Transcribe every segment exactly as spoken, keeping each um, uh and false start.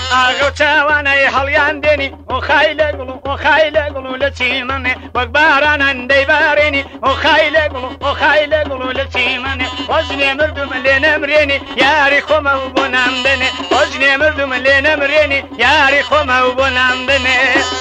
ئاغەوتاوانەی هەڵیان دێنی ئۆخای لە گوڵ و ئۆخای لە گوڵ و لە چیمەنێ وەک بارانان دەیبارێنی ئۆخای لە گوڵ و ئۆخای لە گوڵ و لە چیمەنێ وەزنێ مردوم لێ نەمرێنی یاری خۆمە و بۆ نام دەنێ وەزنێ مردوم لێ نەمرێنی یاری خۆمە و بۆ نام دەنێ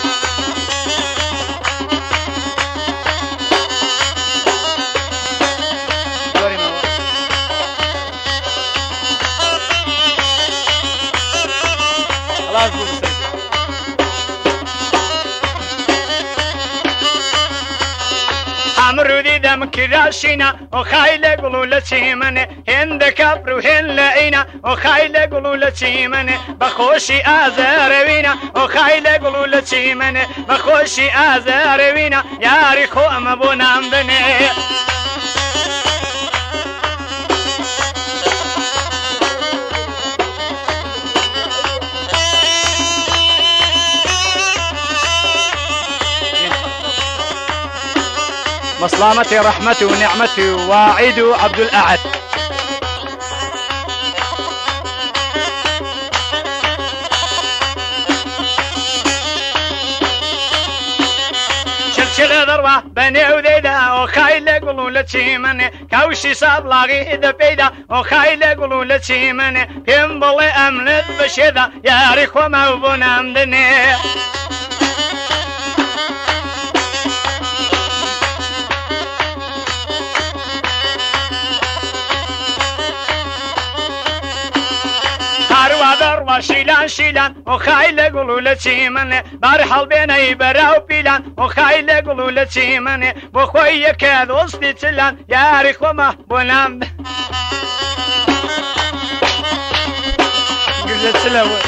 ئەمرودی دەمکراشینە ئۆخای لە گوڵ و لە چیمەنێ هێندە کاپر و هێن لە ئەینە ئۆخای لە گوڵ و لە چیمەنێ بەخۆشی ئازارەوینە ئۆخای لە گوڵ و لە چیمەنێ بەخۆشی ئازارەوینە یاری خۆ ئەمە بۆ نام دەنێ مسلامتي رحمتي ونعمتي وعيد عبد الأعد شلشل ضربة بني وذيدا وخاي لقلو لتشيمني كوشي صابلاغي إذا بيدا وخاي لقلو لتشيمني كم بلي أمنت بشيدا يا ريخو موبونا مدني شيلان شيلان وخاي لقلو لتشيمني بارحل بيني براو بيلان وخاي لقلو لتشيمني بخوي كاد وصلي تلان يا ريخ وما بنام قلت سلوي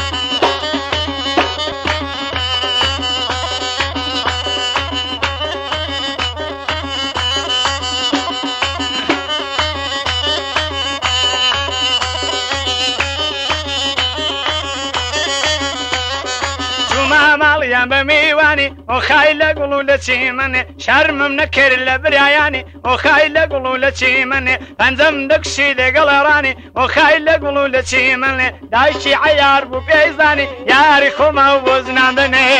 ماليا بميواني وخاي لقلو لتشيمني شرمم نكر لبرياني وخاي لقلو لتشيمني فانزم دكشي لقلراني وخاي لقلو لتشيمني دايشي عيار ببيزاني يا ريخو موزنا بني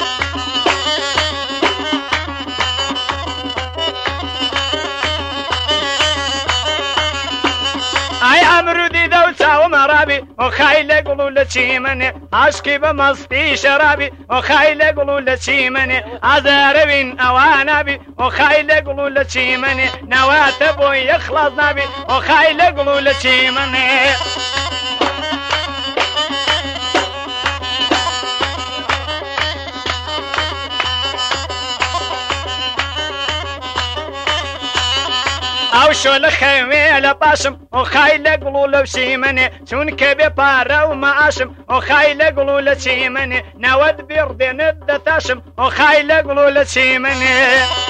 اي امرودي دوسا ومرابي وخاي لقلو لتشيمني عشقي بمصطي شرابي وخاي لقلو لتشيمني عذاربين اوانابي وخاي لقلو لتشيمني نواتبو يخلص نابي وخاي لقلو لتشيمني او شو لخيمي لباسم وخاي لقلو لبسيمني شون كبي بارا ومعاشم وخاي لقلو لتشيمني نود بيردين الدتاشم وخاي لقلو لتشيمني